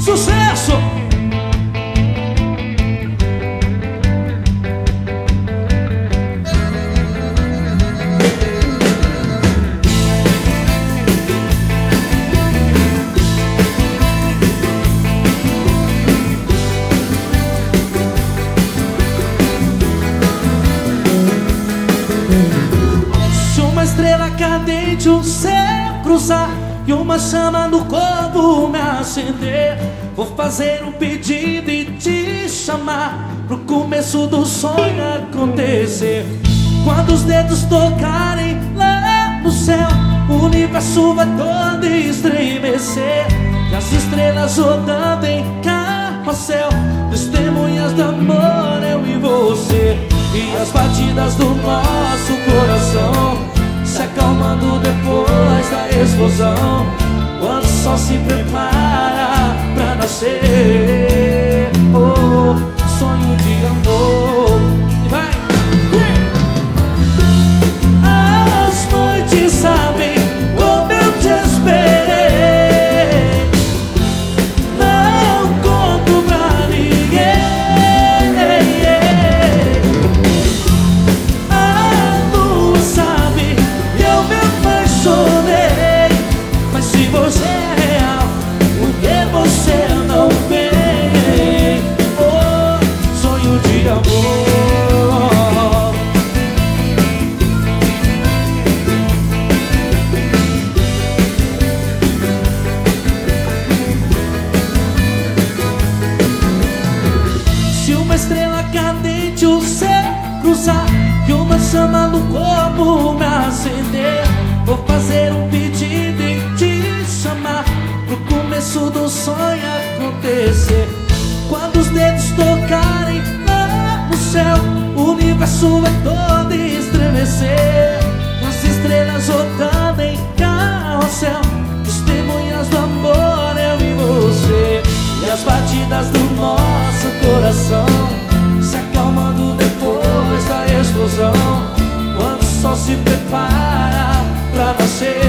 Sucesso! Se uma estrela cadente o céu cruzar e uma chama no corpo me acender, vou fazer um pedido e te chamar pro começo do sonho acontecer. Quando os dedos tocarem lá no céu, o universo vai todo estremecer, e as estrelas rodando em carrossel, testemunhas do amor, eu e você. E as batidas do nosso coração se acalmando depois da explosão, quando o sol se prepara pra nascer. Oh, sonho de amor. E vai! As noites sabem como eu te esperei, não conto pra ninguém. A lua sabe que eu me apaixonei, mas se você é real, por que você não vem? Oh, sonho de amor. Se uma estrela cadente o céu cruzar e uma chama no corpo me acender, vou fazer um pedido e te chamar pro começo do sonho acontecer. Quando os dedos tocarem lá no céu, o universo vai todo estremecer, as estrelas rodando em carrossel, testemunhas do amor, eu e você. E as batidas do nosso coração se acalmando depois da explosão, quando o sol se prepara pra nascer.